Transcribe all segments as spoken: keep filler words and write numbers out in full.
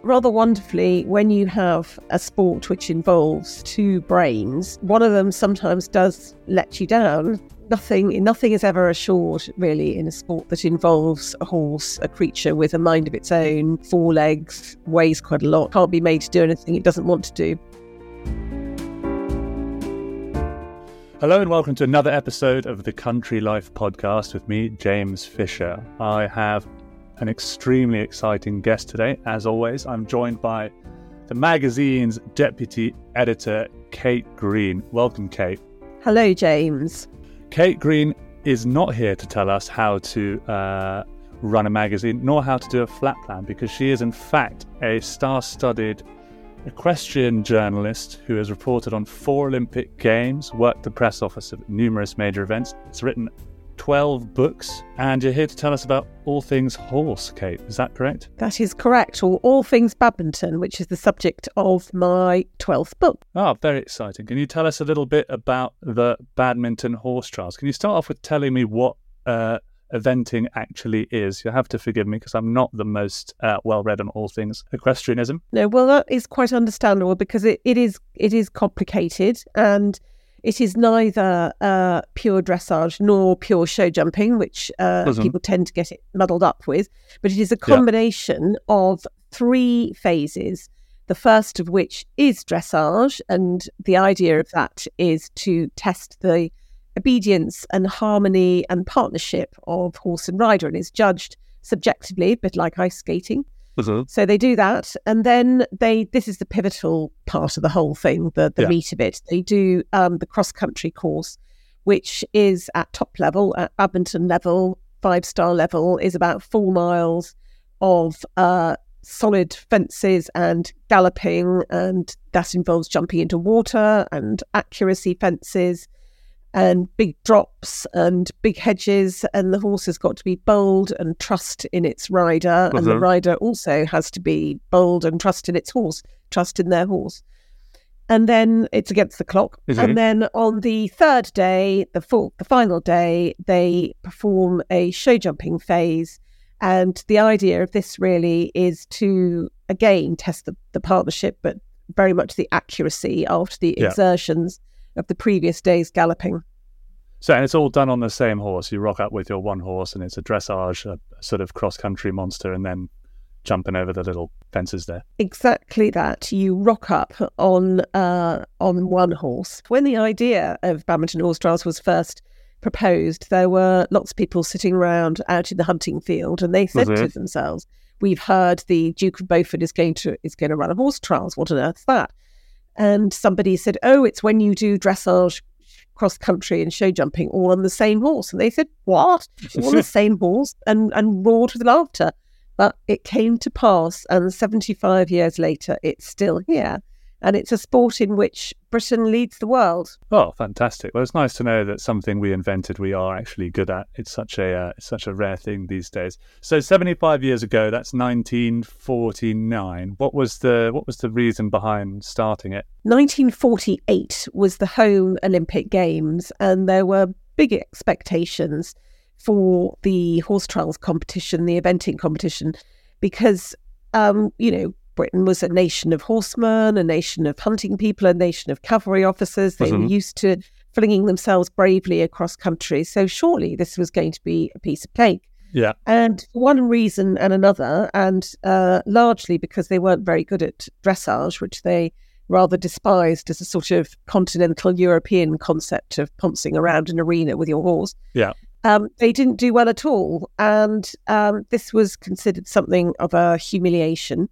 rather wonderfully, when you have a sport which involves two brains, one of them sometimes does let you down. Nothing, nothing is ever assured, really, in a sport that involves a horse, a creature with a mind of its own, four legs, weighs quite a lot, can't be made to do anything it doesn't want to do. Hello and welcome to another episode of the Country Life podcast with me, James Fisher. I have an extremely exciting guest today. As always, I'm joined by the magazine's deputy editor, Kate Green. Welcome, Kate. Hello, James. Kate Green is not here to tell us how to uh, run a magazine, nor how to do a flat plan, because she is in fact a star-studded equestrian journalist who has reported on four Olympic Games, worked the press office of numerous major events. It's written twelve books, and you're here to tell us about all things horse, Kate. Is that correct? That is correct, or all things badminton, which is the subject of my twelfth book. Oh, very exciting. Can you tell us a little bit about the badminton horse trials? Can you start off with telling me what uh, eventing actually is? You'll have to forgive me because I'm not the most uh, well-read on all things equestrianism. No, well, that is quite understandable because it, it is it is complicated, and it is neither uh, pure dressage nor pure show jumping, which uh, people tend to get it muddled up with, but it is a combination yeah. of three phases, the first of which is dressage, and the idea of that is to test the obedience and harmony and partnership of horse and rider, and is judged subjectively, a bit like ice skating. Mm-hmm. So they do that, and then they this is the pivotal part of the whole thing, the, the yeah. meat of it. They do um, the cross-country course, which is at top level, at badminton level, five-star level, is about four miles of uh, solid fences and galloping, and that involves jumping into water and accuracy fences and big drops and big hedges, and the horse has got to be bold and trust in its rider, mm-hmm. and the rider also has to be bold and trust in its horse, trust in their horse. And then it's against the clock. Mm-hmm. And then on the third day, the full, the final day, they perform a show jumping phase. And the idea of this really is to, again, test the, the partnership, but very much the accuracy after the yeah. exertions of the previous day's galloping. So, and it's all done on the same horse. You rock up with your one horse, and it's a dressage, a sort of cross-country monster, and then jumping over the little fences there. Exactly that. You rock up on uh, on one horse. When the idea of badminton horse trials was first proposed, there were lots of people sitting around out in the hunting field, and they said mm-hmm. to themselves, "We've heard the Duke of Beaufort is going to is going to run a horse trials. What on earth's that?" And somebody said, "Oh, it's when you do dressage, cross-country and show jumping all on the same horse." And they said, "What? All on the same horse?" And, and roared with laughter. But it came to pass, and seventy-five years later, it's still here. And it's a sport in which Britain leads the world. Oh, fantastic. Well, it's nice to know that something we invented we are actually good at. It's such a uh, it's such a rare thing these days. So seventy-five years ago, that's nineteen forty-nine. What was the what was the reason behind starting it? nineteen forty-eight was the home Olympic Games, and there were big expectations for the horse trials competition, the eventing competition, because, um, you know, Britain was a nation of horsemen, a nation of hunting people, a nation of cavalry officers. They mm-hmm. were used to flinging themselves bravely across country. So surely this was going to be a piece of cake. Yeah. And for one reason and another, and uh, largely because they weren't very good at dressage, which they rather despised as a sort of continental European concept of pouncing around an arena with your horse. Yeah. Um, they didn't do well at all. And um, this was considered something of a humiliation.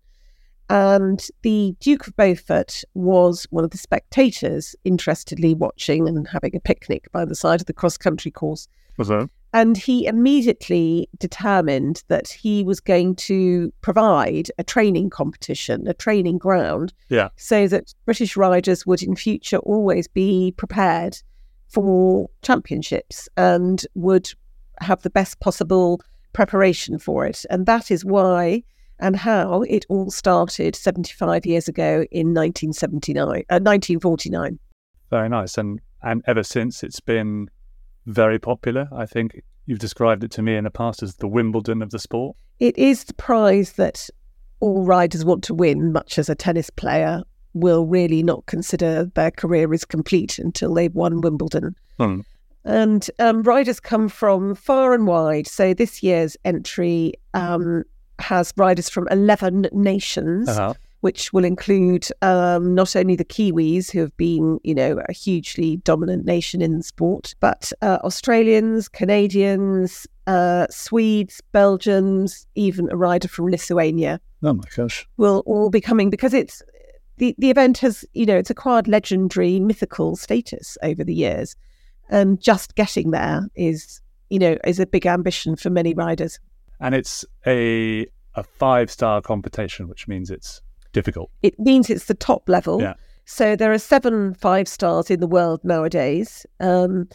And the Duke of Beaufort was one of the spectators interestedly watching and having a picnic by the side of the cross-country course. Was that? And he immediately determined that he was going to provide a training competition, a training ground, yeah. so that British riders would in future always be prepared for championships and would have the best possible preparation for it. And that is why and how it all started seventy-five years ago in nineteen seventy-nine, uh, nineteen forty-nine. Very nice. And, and ever since, it's been very popular. I think you've described it to me in the past as the Wimbledon of the sport. It is the prize that all riders want to win, much as a tennis player will really not consider their career is complete until they've won Wimbledon. Hmm. And um, riders come from far and wide. So this year's entry um, has riders from eleven nations, uh-huh. which will include um, not only the Kiwis, who have been, you know, a hugely dominant nation in the sport, but uh, Australians, Canadians, uh, Swedes, Belgians, even a rider from Lithuania. Oh my gosh. Will all be coming because it's the, the event has, you know, it's acquired legendary, mythical status over the years. And just getting there is, you know, is a big ambition for many riders. And it's a a five-star competition, which means it's difficult. It means it's the top level. Yeah. So there are seven five stars in the world nowadays. Um,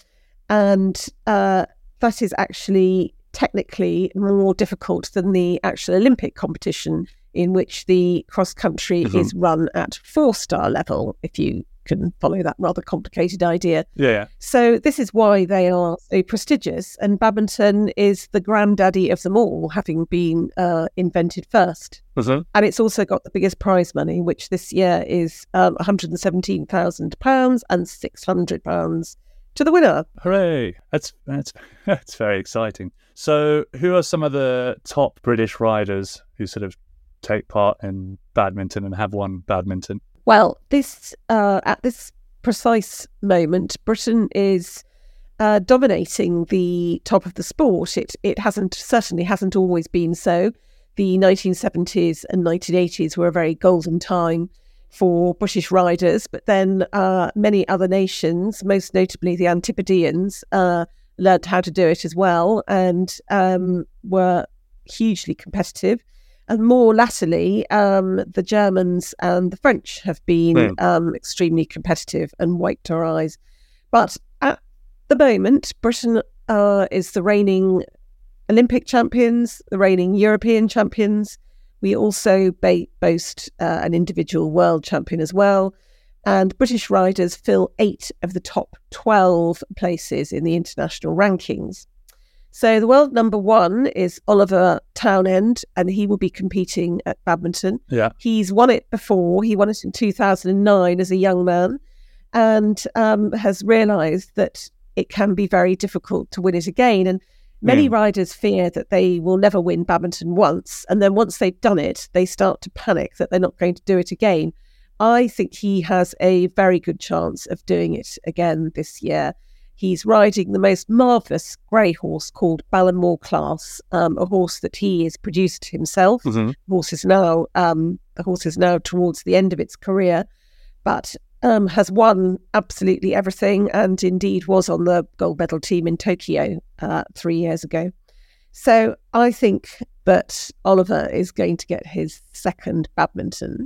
and uh, that is actually technically more difficult than the actual Olympic competition, in which the cross-country mm-hmm. is run at four-star level, if you can follow that rather complicated idea. Yeah, yeah. So this is why they are so prestigious, and badminton is the granddaddy of them all, having been uh, invented first. Mm-hmm. And it's also got the biggest prize money, which this year is um, one hundred seventeen thousand pounds and six hundred pounds to the winner. Hooray! That's that's that's very exciting. So who are some of the top British riders who sort of take part in badminton and have won badminton? Well, this uh, at this precise moment, Britain is uh, dominating the top of the sport. It it hasn't certainly hasn't always been so. The nineteen seventies and nineteen eighties were a very golden time for British riders, but then uh, many other nations, most notably the Antipodeans, uh, learned how to do it as well and um, were hugely competitive. And more latterly, um, the Germans and the French have been mm. um, extremely competitive and wiped our eyes. But at the moment, Britain uh, is the reigning Olympic champions, the reigning European champions. We also ba- boast uh, an individual world champion as well. And British riders fill eight of the top twelve places in the international rankings. So the world number one is Oliver Townend, and he will be competing at badminton. Yeah. He's won it before. He won it in two thousand nine as a young man, and um, has realised that it can be very difficult to win it again. And many mm. riders fear that they will never win badminton once, and then once they've done it, they start to panic that they're not going to do it again. I think he has a very good chance of doing it again this year. He's riding the most marvellous grey horse called Ballymore Class, um, a horse that he has produced himself. Mm-hmm. The horse is now um, the horse is now towards the end of its career, but um, has won absolutely everything, and indeed was on the gold medal team in Tokyo uh, three years ago. So I think that Oliver is going to get his second badminton.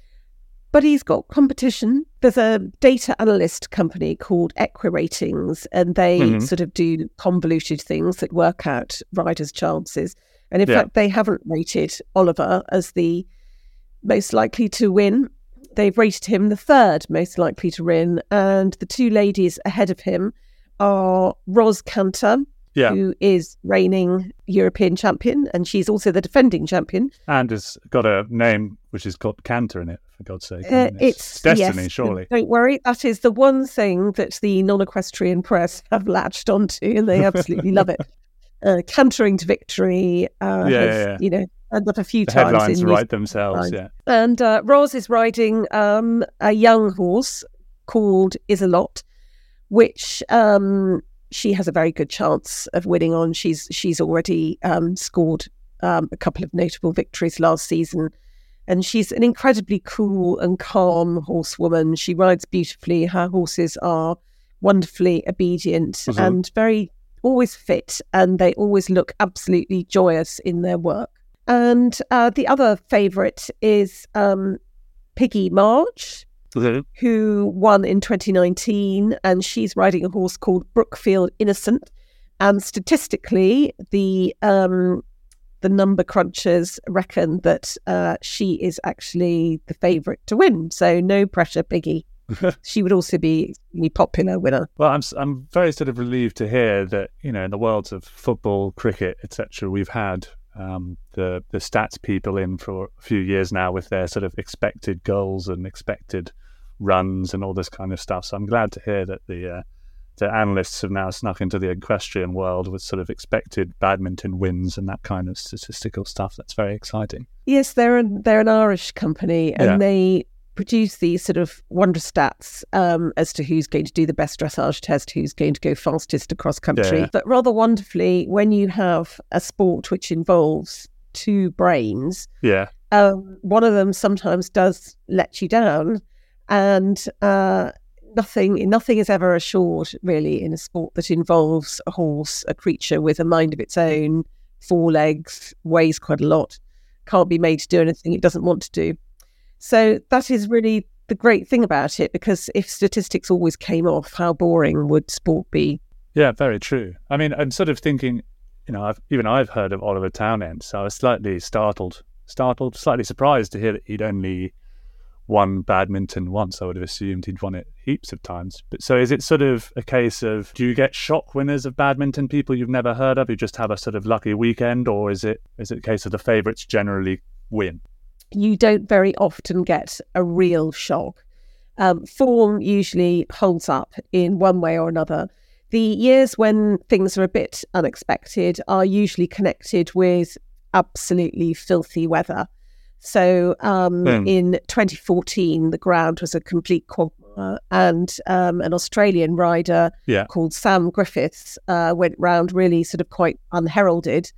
But he's got competition. There's a data analyst company called EquiRatings, and they mm-hmm. sort of do convoluted things that work out riders' chances. And in yeah. fact, they haven't rated Oliver as the most likely to win. They've rated him the third most likely to win. And the two ladies ahead of him are Ros Canter, yeah. who is reigning European champion, and she's also the defending champion. And has got a name which has got Canter in it, for God's sake. I mean, uh, it's, it's destiny, yes, surely. Don't worry, that is the one thing that the non-equestrian press have latched onto, and they absolutely love it. Uh, cantering to victory, uh, yeah, has, yeah, yeah. you know, and got a few the times. Headlines in write themselves, yeah. And uh, Ros is riding um, a young horse called Isolot, which um, she has a very good chance of winning on. She's she's already um, scored um, a couple of notable victories last season. And she's an incredibly cool and calm horsewoman. She rides beautifully. Her horses are wonderfully obedient mm-hmm. and very always fit, and they always look absolutely joyous in their work. And uh, the other favourite is um, Piggy March, mm-hmm. who won in twenty nineteen, and she's riding a horse called Brookfield Innocent. And statistically, the um, the number crunchers reckon that uh, she is actually the favourite to win. So no pressure, Piggy. She would also be a popular winner. Well, I'm I'm very sort of relieved to hear that, you know, in the worlds of football, cricket, et cetera, we've had um, the the stats people in for a few years now with their sort of expected goals and expected runs and all this kind of stuff. So I'm glad to hear that the uh, the analysts have now snuck into the equestrian world with sort of expected badminton wins and that kind of statistical stuff. That's very exciting. Yes, they're an, they're an Irish company, and yeah. they produce these sort of wonder stats um, as to who's going to do the best dressage test, who's going to go fastest across country. Yeah. But rather wonderfully, when you have a sport which involves two brains, yeah, um, one of them sometimes does let you down, and uh, nothing nothing is ever assured really in a sport that involves a horse, a creature with a mind of its own, four legs, weighs quite a lot, can't be made to do anything it doesn't want to do. So that is really the great thing about it, because if statistics always came off, how boring would sport be? Yeah, very true. I mean, I'm sort of thinking, you know, I've, even I've heard of Oliver Townend, so I was slightly startled, startled, slightly surprised to hear that he'd only won badminton once. I would have assumed he'd won it heaps of times. But so is it sort of a case of, do you get shock winners of badminton, people you've never heard of who just have a sort of lucky weekend, or is it is it a case of the favourites generally win? You don't very often get a real shock. Um, form usually holds up in one way or another. The years when things are a bit unexpected are usually connected with absolutely filthy weather. So um, mm. in twenty fourteen, the ground was a complete quagmire, and um, an Australian rider yeah. called Sam Griffiths uh, went round really sort of quite unheralded.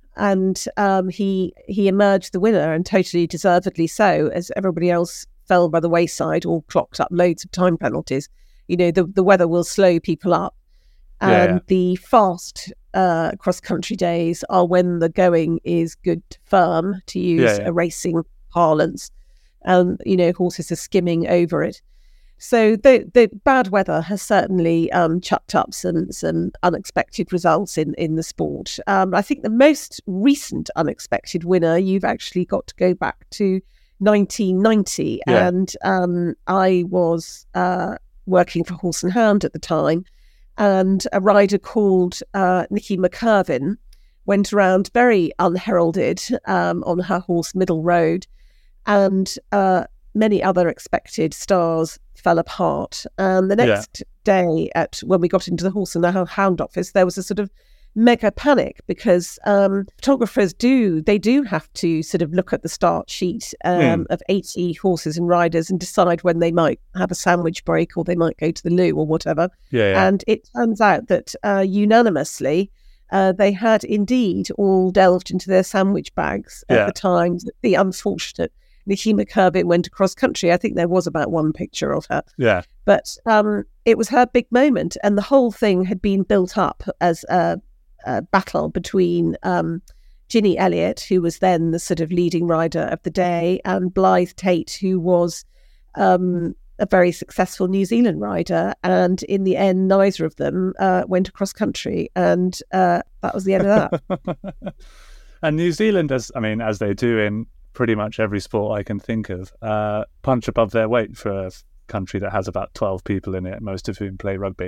And um, he he emerged the winner, and totally deservedly so, as everybody else fell by the wayside or clocked up loads of time penalties. You know, the, the weather will slow people up. And yeah, yeah. the fast uh, cross-country days are when the going is good firm, to use yeah, yeah. a racing parlance. And, you know, horses are skimming over it. So the the bad weather has certainly um, chucked up some some unexpected results in, in the sport. Um, I think the most recent unexpected winner, you've actually got to go back to nineteen ninety. Yeah. And um, I was uh, working for Horse and Hound at the time. And a rider called uh, Nikki McKervin went around very unheralded um, on her horse Middle Road. And uh, many other expected stars fell apart. And the next yeah. day, at when we got into the Horse and Hound office, there was a sort of mega panic, because um, photographers do, they do have to sort of look at the start sheet um, mm. of eighty horses and riders and decide when they might have a sandwich break or they might go to the loo or whatever. Yeah, yeah. And it turns out that uh, unanimously, uh, they had indeed all delved into their sandwich bags at yeah. the time that the unfortunate Nikki McKervin went across country. I think there was about one picture of her. Yeah. But um, it was her big moment, and the whole thing had been built up as a, a battle between um, Ginny Elliott, who was then the sort of leading rider of the day, and Blythe Tate, who was um, a very successful New Zealand rider. And in the end, neither of them uh, went across country, and uh, that was the end of that. And New Zealand, as I mean, as they do in pretty much every sport I can think of, uh, punch above their weight for a country that has about twelve people in it, most of whom play rugby.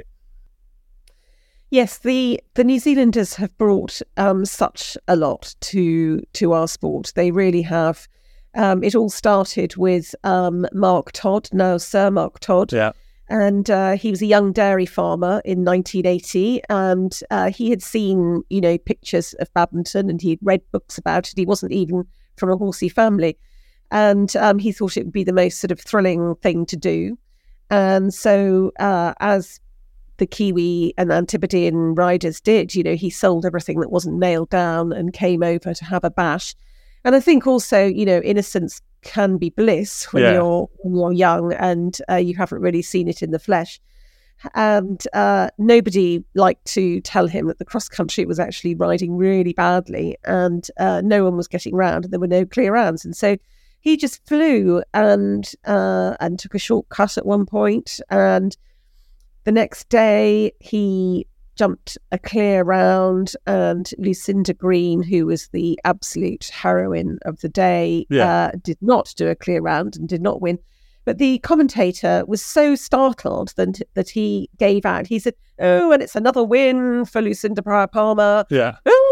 Yes, the, the New Zealanders have brought um, such a lot to to our sport. They really have. Um, it all started with um, Mark Todd, now Sir Mark Todd. Yeah. And uh, he was a young dairy farmer in nineteen eighty, and uh, he had seen, you know, pictures of badminton, and he'd read books about it. He wasn't even from a horsey family, and um, he thought it would be the most sort of thrilling thing to do. And so uh, as the Kiwi and Antipodean riders did, you know, he sold everything that wasn't nailed down and came over to have a bash. And I think also, you know, innocence can be bliss when yeah. you're when you're young and uh, you haven't really seen it in the flesh. And uh, nobody liked to tell him that the cross country was actually riding really badly, and uh, no one was getting round, and there were no clear rounds. And so he just flew and uh, and took a shortcut at one point. And the next day he jumped a clear round, and Lucinda Green, who was the absolute heroine of the day, yeah. uh, did not do a clear round and did not win. But the commentator was so startled that, that he gave out. He said, "Oh, and it's another win for Lucinda Pryor Palmer. Yeah. Oh,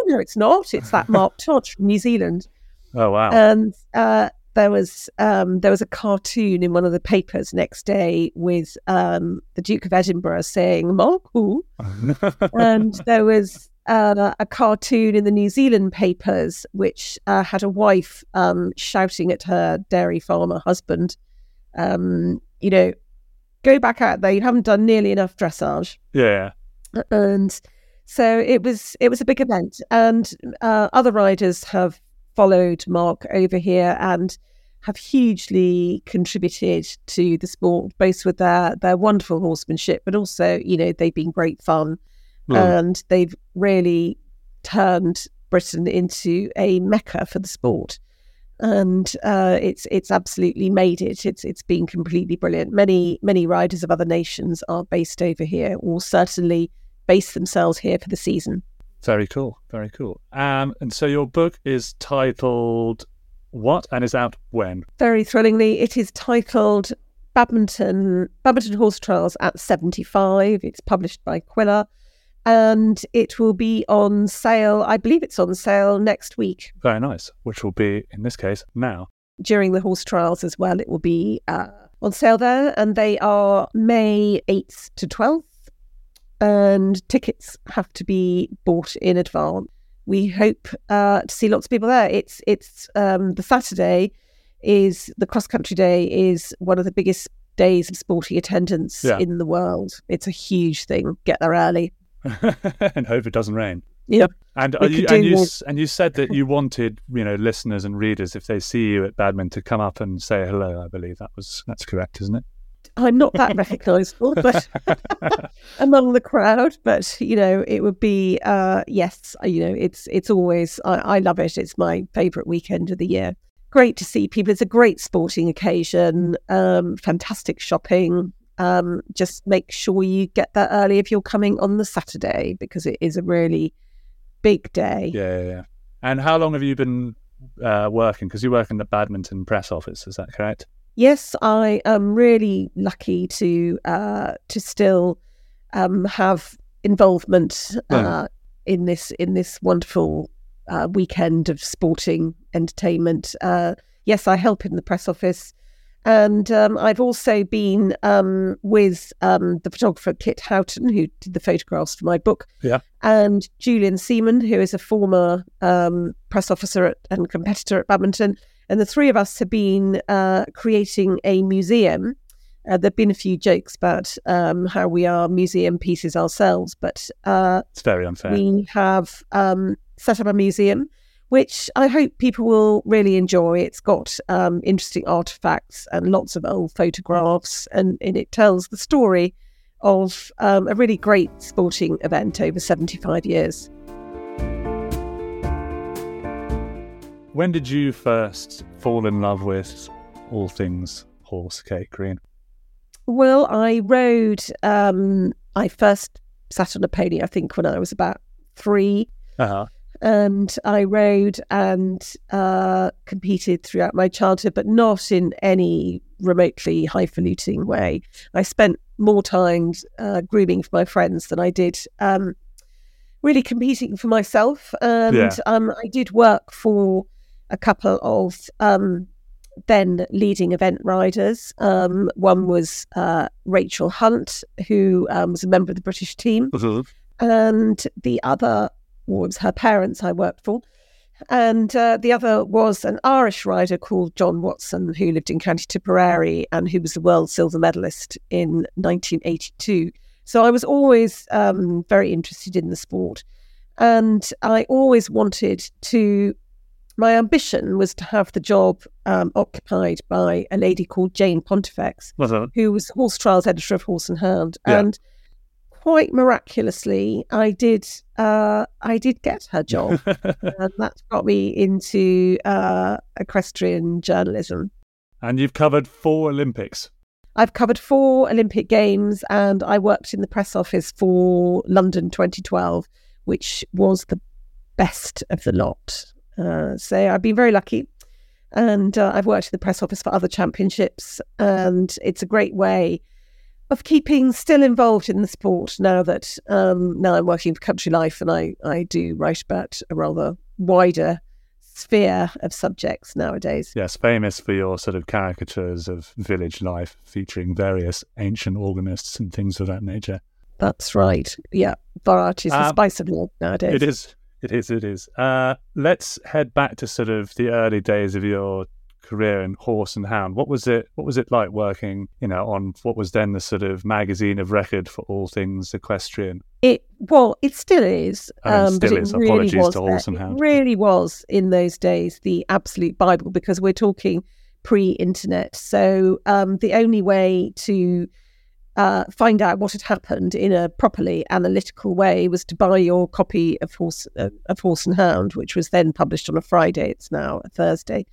no, it's not. It's that Mark Todd from New Zealand. Oh, wow. And uh, there was um, there was a cartoon in one of the papers next day with um, the Duke of Edinburgh saying, Mark who? And there was uh, a cartoon in the New Zealand papers which uh, had a wife um, shouting at her dairy farmer husband, um, you know, go back out there, you haven't done nearly enough dressage. Yeah. And so it was it was a big event, and uh, other riders have followed Mark over here and have hugely contributed to the sport, both with their their wonderful horsemanship, but also, you know, they've been great fun. Mm. And they've really turned Britain into a mecca for the sport. And uh, it's it's absolutely made it. It's it's been completely brilliant. Many many riders of other nations are based over here, or certainly base themselves here for the season. Very cool, very cool. Um, and so your book is titled what, and is out when? Very thrillingly, it is titled Badminton Badminton Horse Trials at seventy-five. It's published by Quiller, and it will be on sale. I believe it's on sale next week. Very nice, which will be, in this case, now. During the horse trials as well, it will be uh, on sale there, and they are May eighth to twelfth. And tickets have to be bought in advance. We hope uh, to see lots of people there. It's it's um, the Saturday is the cross country day is one of the biggest days of sporting attendance yeah. in the world. It's a huge thing. Get there early and hope it doesn't rain. Yeah, and are you, and you and you said that you wanted, you know, listeners and readers, if they see you at Badminton, to come up and say hello. I believe that was that's correct, isn't it? I'm not that recognisable, but among the crowd. But you know, it would be uh, yes. You know, it's it's always I, I love it. It's my favourite weekend of the year. Great to see people. It's a great sporting occasion. Um, fantastic shopping. Um, just make sure you get there early if you're coming on the Saturday, because it is a really big day. Yeah, yeah. yeah. And how long have you been uh, working? Because you work in the Badminton press office. Is that correct? Yes, I am really lucky to uh, to still um, have involvement uh, yeah. in this in this wonderful uh, weekend of sporting entertainment. Uh, yes, I help in the press office, and um, I've also been um, with um, the photographer Kit Houghton, who did the photographs for my book, yeah, and Julian Seaman, who is a former um, press officer at, and competitor at Badminton. And the three of us have been uh, creating a museum. Uh, there have been a few jokes about um, how we are museum pieces ourselves, but uh, it's very unfair. We have um, set up a museum, which I hope people will really enjoy. It's got um, interesting artefacts and lots of old photographs, and, and it tells the story of um, a really great sporting event over seventy-five years. When did you first fall in love with all things horse, Kate Green? Well, I rode, um, I first sat on a pony, I think, when I was about three. Uh-huh. And I rode and uh, competed throughout my childhood, but not in any remotely highfalutin way. I spent more time uh, grooming for my friends than I did um, really competing for myself. And yeah. um, I did work for a couple of um, then leading event riders. Um, one was uh, Rachel Hunt, who um, was a member of the British team. Mm-hmm. And the other was her parents I worked for. And uh, the other was an Irish rider called John Watson, who lived in County Tipperary and who was the world silver medalist in nineteen eighty-two. So I was always um, very interested in the sport. And I always wanted to... My ambition was to have the job um, occupied by a lady called Jane Pontifex, who was horse trials editor of Horse and Hound. Yeah. And quite miraculously, I did uh, I did get her job. And that got me into uh, equestrian journalism. And you've covered four Olympics. I've covered four Olympic Games, and I worked in the press office for London twenty twelve, which was the best of the lot. Uh, so I've been very lucky, and uh, I've worked in the press office for other championships, and it's a great way of keeping still involved in the sport now that um, now I'm working for Country Life, and I, I do write about a rather wider sphere of subjects nowadays. Yes, famous for your sort of caricatures of village life featuring various ancient organists and things of that nature. That's right. Yeah, variety is the um, spice of life nowadays. It is. It is. It is. Uh, let's head back to sort of the early days of your career in Horse and Hound. What was it? What was it like working, you know, on what was then the sort of magazine of record for all things equestrian? It well, it still is. I mean, um, still but it is. Really Apologies was to Horse and Hound. It really was in those days the absolute Bible, because we're talking pre-internet. So um, the only way to uh, find out what had happened in a properly analytical way was to buy your copy of Horse uh, of Horse and Hound, which was then published on a Friday. It's now a Thursday.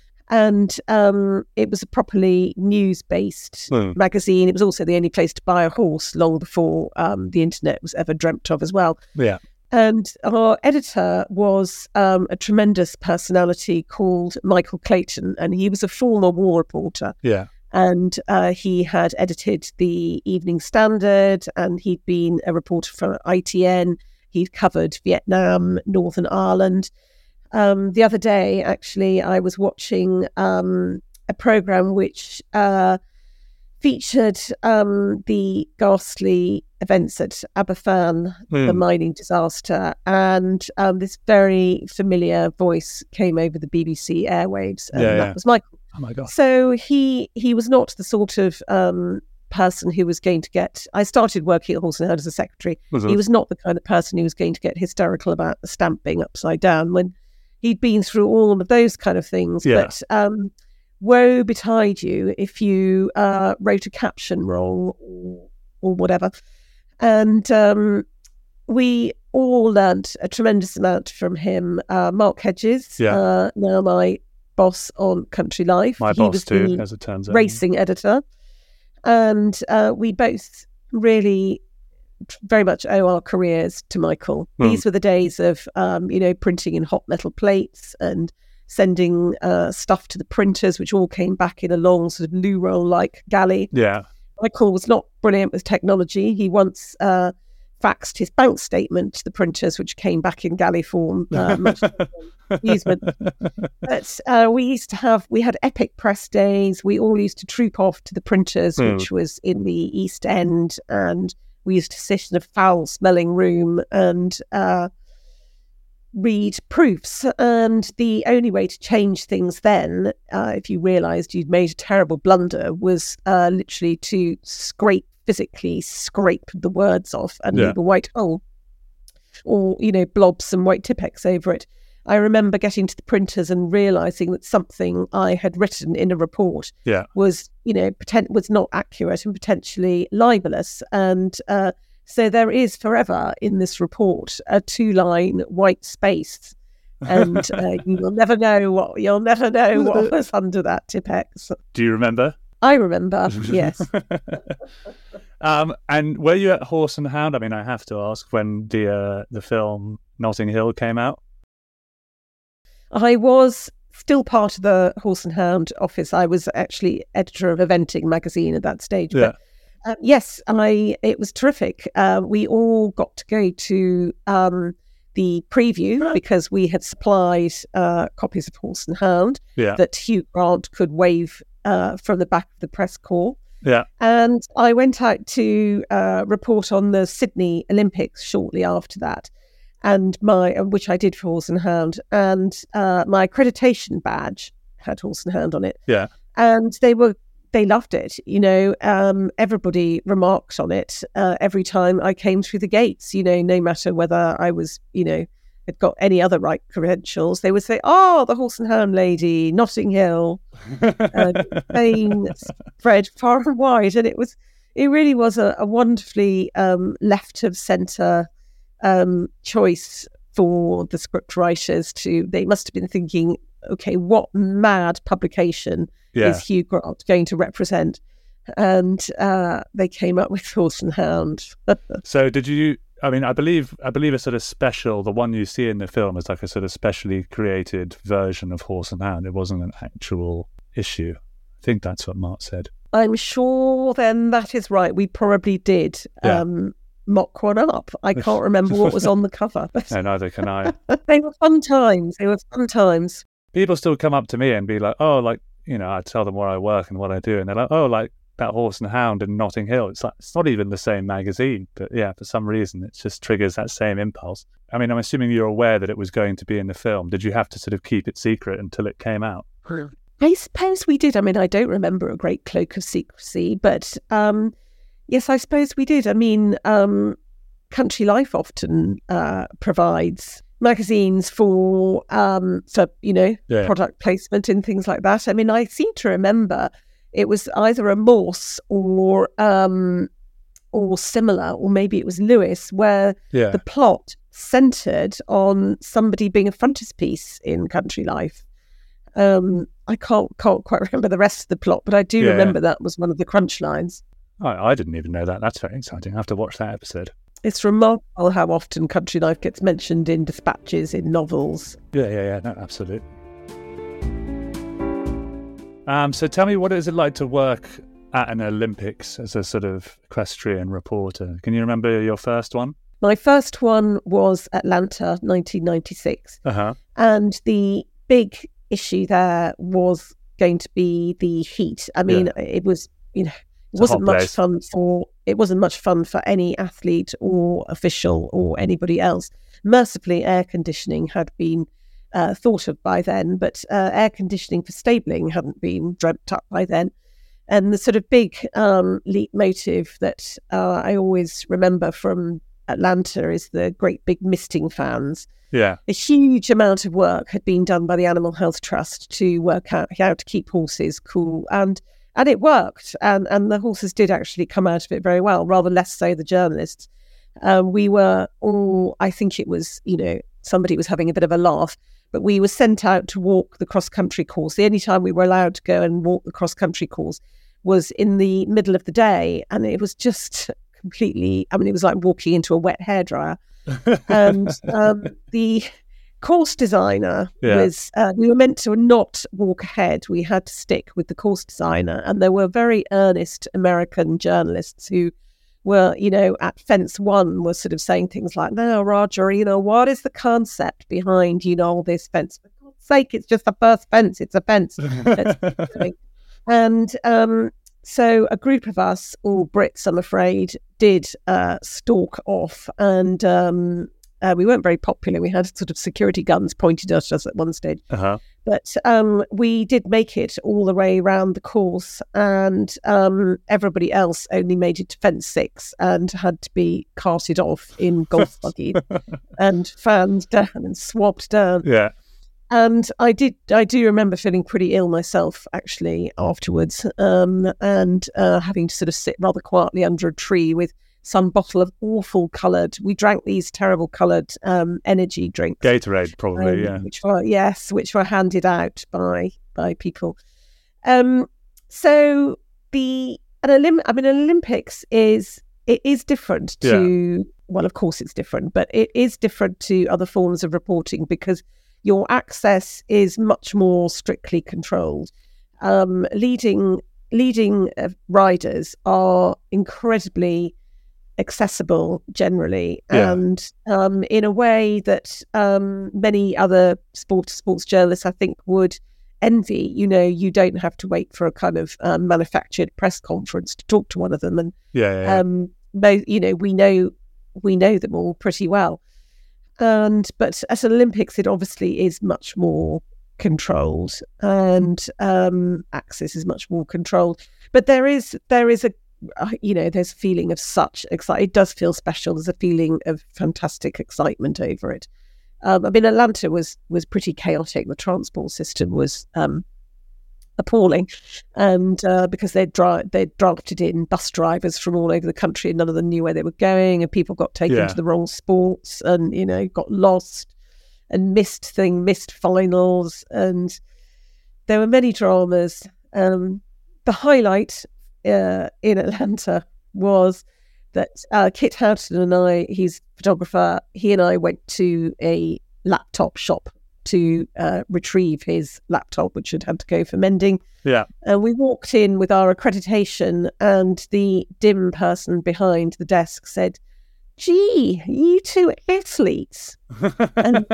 And um, it was a properly news-based mm. magazine. It was also the only place to buy a horse long before um, the internet was ever dreamt of as well. Yeah. And our editor was um, a tremendous personality called Michael Clayton, and he was a former war reporter. Yeah. And uh, he had edited the Evening Standard, and he'd been a reporter for I T N. He'd covered Vietnam, Northern Ireland. Um, the other day, actually, I was watching um, a programme which uh, featured um, the ghastly events at Aberfan, mm. the mining disaster, and um, this very familiar voice came over the B B C airwaves, and yeah, that yeah. was Michael. Oh my God. So he he was not the sort of um, person who was going to get... I started working at Horse and Hound as a secretary. Was he was not the kind of person who was going to get hysterical about the stamp being upside down when he'd been through all of those kind of things. Yeah. But um, woe betide you if you uh, wrote a caption wrong or, or whatever. And um, we all learnt a tremendous amount from him. Uh, Mark Hedges, yeah. uh, now my boss on Country Life. My he boss was too, the as it turns out. Racing editor. And uh, we both really very much owe our careers to Michael. Mm. These were the days of, um, you know, printing in hot metal plates and sending uh, stuff to the printers, which all came back in a long sort of loo roll-like galley. Yeah. Michael was not brilliant with technology. He once uh, faxed his bank statement to the printers, which came back in galley form. Uh, much amusement. But uh, we used to have, we had epic press days. We all used to troop off to the printers, mm. which was in the East End, and we used to sit in a foul-smelling room and uh, read proofs. And the only way to change things then, uh, if you realised you'd made a terrible blunder, was uh, literally to scrape, physically scrape the words off and yeah. leave a white hole, or, you know, blob some white Tippex over it. I remember getting to the printers and realising that something I had written in a report yeah. was, you know, potent- was not accurate and potentially libelous. And uh, so there is forever in this report a two-line white space, and uh, you will never know what you'll never know what was under that Tippex. Do you remember? I remember, yes. um, and were you at Horse and Hound? I mean, I have to ask, when the uh, the film Notting Hill came out. I was still part of the Horse and Hound office. I was actually editor of Eventing magazine at that stage. Yeah. But um, yes, I it was terrific. Uh, we all got to go to um, the preview because we had supplied uh, copies of Horse and Hound yeah. that Hugh Grant could wave uh, from the back of the press corps. Yeah. And I went out to uh, report on the Sydney Olympics shortly after that. And my, which I did for Horse and Hound, and uh, my accreditation badge had Horse and Hound on it. Yeah, and they were, they loved it. You know, um, everybody remarked on it uh, every time I came through the gates. You know, no matter whether I was, you know, had got any other right credentials, they would say, "Oh, the Horse and Hound lady, Notting Hill," and fame spread far and wide. And it was, it really was a, a wonderfully um, left of centre. Um, choice for the script writers to, they must have been thinking, okay, what mad publication yeah. is Hugh Grant going to represent? And uh, they came up with Horse and Hound. So did you, I mean, I believe I believe a sort of special, the one you see in the film is like a sort of specially created version of Horse and Hound. It wasn't an actual issue. I think that's what Mark said. I'm sure then that is right. We probably did Yeah. um, mock one up. I can't remember what was on the cover. But No, neither can I. they were fun times. They were fun times. People still come up to me and be like, oh, like, you know, I tell them where I work and what I do. And they're like, oh, like that Horse and Hound in Notting Hill. It's like, it's not even the same magazine. But yeah, for some reason, it just triggers that same impulse. I mean, I'm assuming you're aware that it was going to be in the film. Did you have to sort of keep it secret until it came out? I suppose we did. I mean, I don't remember a great cloak of secrecy, but um, yes, I suppose we did. I mean, um, Country Life often uh, provides magazines for, um, for you know, yeah. product placement and things like that. I mean, I seem to remember it was either a Morse or um, or similar, or maybe it was Lewis, where yeah. the plot centred on somebody being a frontispiece in Country Life. Um, I can't can't quite remember the rest of the plot, but I do yeah. remember that was one of the crunch lines. I, I didn't even know that. That's very exciting. I have to watch that episode. It's remarkable how often Country Life gets mentioned in dispatches, in novels. Yeah, yeah, yeah. No, absolutely. Um, so tell me, what is it like to work at an Olympics as a sort of equestrian reporter? Can you remember your first one? My first one was Atlanta, nineteen ninety-six. Uh-huh. And the big issue there was going to be the heat. I mean, yeah. it was, you know, it it's wasn't much place. fun for it wasn't much fun for any athlete or official or anybody else. Mercifully, air conditioning had been uh, thought of by then, but uh, air conditioning for stabling hadn't been dreamt up by then. And the sort of big um, leitmotif that uh, I always remember from Atlanta is the great big misting fans. Yeah. A huge amount of work had been done by the Animal Health Trust to work out how to keep horses cool, and and it worked, and and the horses did actually come out of it very well, rather less so the journalists. Um, we were all, I think it was, you know, somebody was having a bit of a laugh, but we were sent out to walk the cross-country course. The only time we were allowed to go and walk the cross-country course was in the middle of the day, and it was just completely, I mean, it was like walking into a wet hairdryer. And um, the course designer yeah. was, uh, we were meant to not walk ahead. We had to stick with the course designer. And there were very earnest American journalists who were, you know, at fence one were sort of saying things like, no, Roger, you know, what is the concept behind, you know, all this fence? For God's sake, it's just the first fence. It's a fence. And um, so a group of us, all Brits, I'm afraid, did uh, stalk off, and um, uh, we weren't very popular. We had sort of security guns pointed at us at one stage. Uh-huh. But um, we did make it all the way around the course, and um, everybody else only made it to fence six and had to be carted off in golf buggies and fanned down and swabbed down. Yeah. And I did, I do remember feeling pretty ill myself, actually, afterwards, um, and uh, having to sort of sit rather quietly under a tree with some bottle of awful coloured, we drank these terrible coloured um, energy drinks. Gatorade, probably, um, yeah. Which were, yes, which were handed out by by people. Um, so the, an Olymp- I mean, an Olympics is, it is different to, yeah. well, of course it's different, but it is different to other forms of reporting because your access is much more strictly controlled. Um, leading leading uh, riders are incredibly accessible generally, yeah. and um, in a way that um, many other sport sports journalists, I think, would envy. You know, you don't have to wait for a kind of um, manufactured press conference to talk to one of them, and yeah, yeah, yeah. Um, mo- you know, we know we know them all pretty well. And but at Olympics, it obviously is much more controlled, and um, access is much more controlled. But there is there is a uh, you know there's a feeling of such excitement. It does feel special. There's a feeling of fantastic excitement over it. Um, I mean, Atlanta was was pretty chaotic. The transport system was um, appalling, and uh, because they'd dra- they'd drafted in bus drivers from all over the country, and none of them knew where they were going, and people got taken yeah. to the wrong sports, and you know got lost and missed thing, missed finals, and there were many dramas. Um, the highlight uh, in Atlanta was that uh, Kit Houghton and I, he's a photographer, he and I went to a laptop shop to uh, retrieve his laptop, which had had to go for mending. Yeah. And we walked in with our accreditation, and the dim person behind the desk said, "Gee, you two athletes." And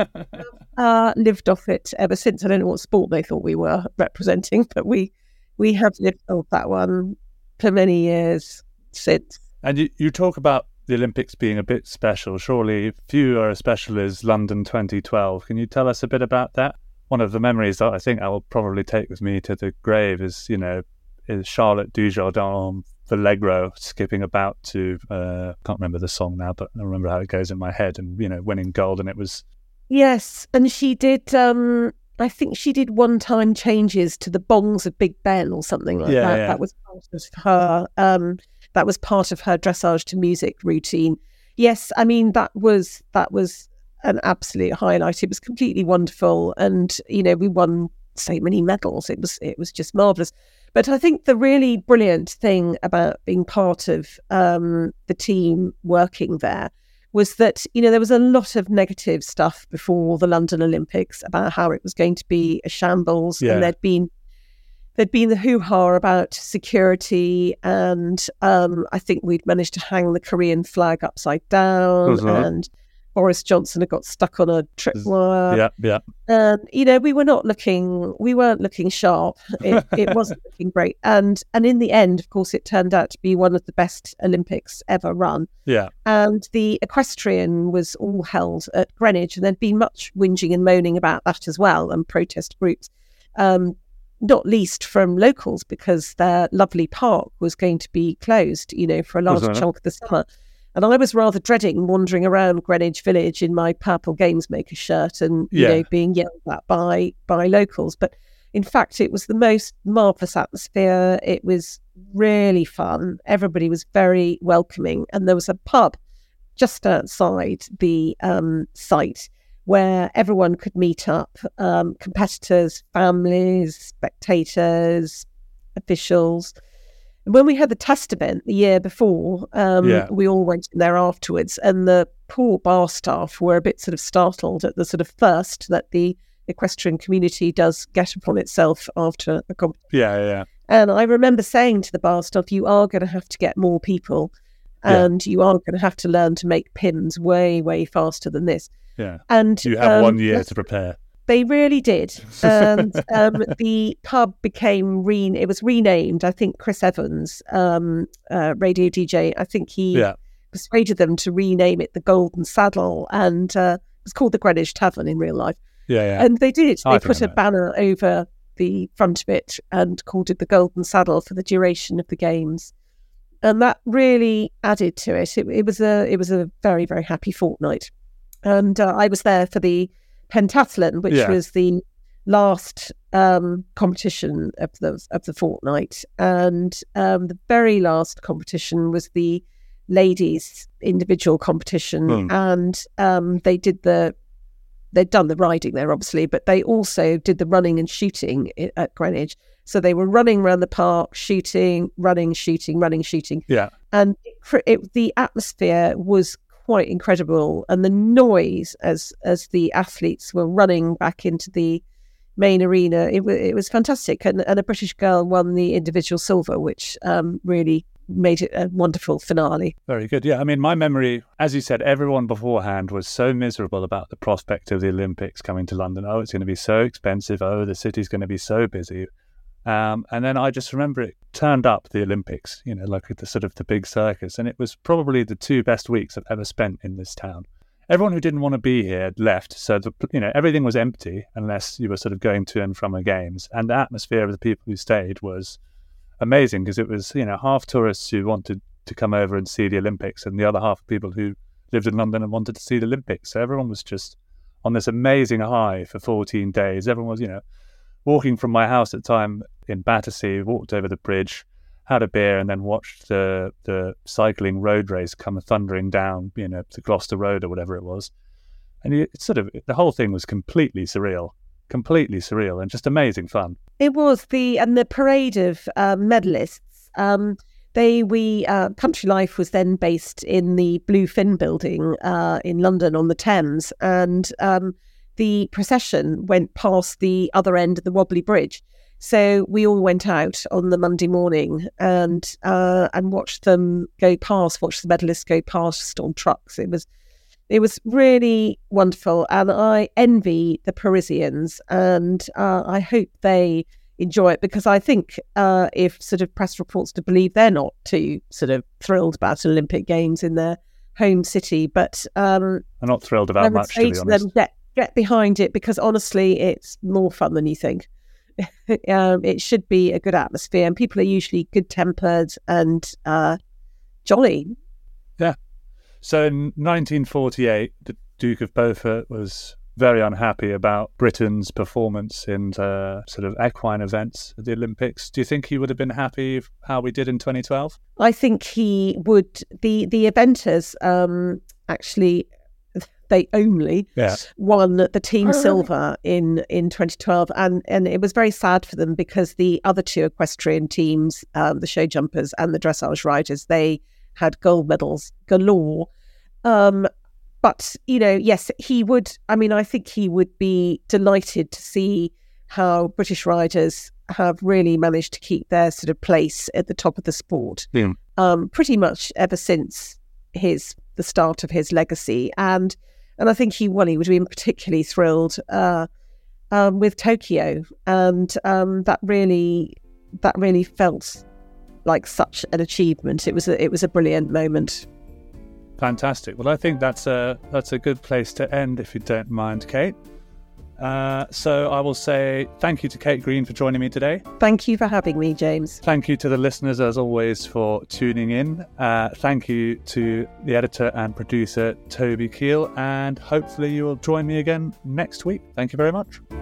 uh, lived off it ever since. I don't know what sport they thought we were representing, but we we have lived off that one for many years since. And you, you talk about the Olympics being a bit special. Surely few are as special as London twenty twelve. Can you tell us a bit about that? One of the memories that I think I will probably take with me to the grave is, you know, is Charlotte Dujardin Vallegro skipping about to, uh, can't remember the song now, but I remember how it goes in my head, and, you know, winning gold. And it was... Yes, and she did, um, I think she did one-time changes to the bongs of Big Ben or something like yeah, that. Yeah. That was part of her... Um, That was part of her dressage to music routine. Yes, I mean, that was that was an absolute highlight. It was completely wonderful. And, you know, we won so many medals. It was it was just marvellous. But I think the really brilliant thing about being part of um, the team working there was that, you know, there was a lot of negative stuff before the London Olympics about how it was going to be a shambles. Yeah. And there'd been There'd been the hoo-ha about security, and um, I think we'd managed to hang the Korean flag upside down, Uh-huh. and Boris Johnson had got stuck on a tripwire. Yeah, yeah. And, you know, we were not looking, we weren't looking sharp. It, it wasn't looking great. And and in the end, of course, it turned out to be one of the best Olympics ever run. Yeah. And the equestrian was all held at Greenwich, and there'd been much whinging and moaning about that as well, and protest groups. Um, not least from locals, because their lovely park was going to be closed, you know, for a large chunk of the summer. And I was rather dreading wandering around Greenwich Village in my purple Gamesmaker shirt and, you Yeah. know, being yelled at by, by locals. But in fact, it was the most marvellous atmosphere. It was really fun. Everybody was very welcoming. And there was a pub just outside the um, site where everyone could meet up, um, competitors, families, spectators, officials. And when we had the test event the year before, um, Yeah. we all went in there afterwards, and the poor bar staff were a bit sort of startled at the sort of first that the equestrian community does get upon itself after a competition. Yeah, yeah. And I remember saying to the bar staff, you are going to have to get more people, and you are going to have to learn to make pins way, way faster than this. Yeah. And You have um, one year to prepare. They really did. And um, the pub became, re- it was renamed, I think Chris Evans, um, uh, radio D J, I think he Yeah. persuaded them to rename it the Golden Saddle, and uh, it was called the Greenwich Tavern in real life. Yeah, yeah. And they did. I They think put I a know. banner over the front of it and called it the Golden Saddle for the duration of the games. And that really added to it. It, it was a it was a very, very happy fortnight. And uh, I was there for the pentathlon, which Yeah. was the last um, competition of the of the fortnight. And um, the very last competition was the ladies' individual competition. Hmm. And um, they did the they'd done the riding there, obviously, but they also did the running and shooting i- at Greenwich. So they were running around the park, shooting, running, shooting, running, shooting. Yeah. And it, cr- it, the atmosphere was quite incredible. And the noise as as the athletes were running back into the main arena, it, w- it was fantastic. And, and a British girl won the individual silver, which um, really made it a wonderful finale. Very good. Yeah, I mean, my memory, as you said, everyone beforehand was so miserable about the prospect of the Olympics coming to London. Oh, it's going to be so expensive. Oh, the city's going to be so busy. Um, and then I just remember it turned up, the Olympics, you know, like the sort of the big circus. And it was probably the two best weeks I've ever spent in this town. Everyone who didn't want to be here had left. So, the, you know, everything was empty unless you were sort of going to and from a games. And the atmosphere of the people who stayed was amazing, because it was, you know, half tourists who wanted to come over and see the Olympics, and the other half of people who lived in London and wanted to see the Olympics. So everyone was just on this amazing high for fourteen days. Everyone was, you know, walking from my house at the time in Battersea, walked over the bridge, had a beer, and then watched the the cycling road race come thundering down, you know, to Gloucester Road or whatever it was. And you, it's sort of, the whole thing was completely surreal, completely surreal, and just amazing fun. It was the and the parade of uh, medalists. Um, they we uh, Country Life was then based in the Blue Fin building uh, in London on the Thames, and um, the procession went past the other end of the Wobbly Bridge. So we all went out on the Monday morning and uh, and watched them go past, watched the medalists go past on trucks. It was it was really wonderful, and I envy the Parisians, and uh, I hope they enjoy it, because I think uh, if sort of press reports to believe, they're not too sort of thrilled about Olympic Games in their home city. But um, I'm not thrilled about much, to be honest. Them, get, get behind it, because honestly, it's more fun than you think. um, it should be a good atmosphere, and people are usually good-tempered and uh, jolly. Yeah. So in nineteen forty-eight, the Duke of Beaufort was very unhappy about Britain's performance in uh, sort of equine events at the Olympics. Do you think he would have been happy with how we did in twenty twelve? I think he would. The the eventers um, actually, they only yeah. won the team silver in, in twenty twelve, and, and it was very sad for them, because the other two equestrian teams, um, the show jumpers and the dressage riders, they had gold medals galore. Um, but, you know, yes, he would, I mean, I think he would be delighted to see how British riders have really managed to keep their sort of place at the top of the sport, yeah. um, pretty much ever since his the start of his legacy. And and I think he, well, he would have been particularly thrilled uh, um, with Tokyo. And um, that really, that really felt like such an achievement. It was a, it was a brilliant moment. Fantastic. Well, I think that's a that's a good place to end, if you don't mind, Kate. Uh, so I will say thank you to Kate Green for joining me today. Thank you for having me, James. Thank you to the listeners, as always, for tuning in. Uh, thank you to the editor and producer, Toby Keel, and hopefully you will join me again next week. Thank you very much.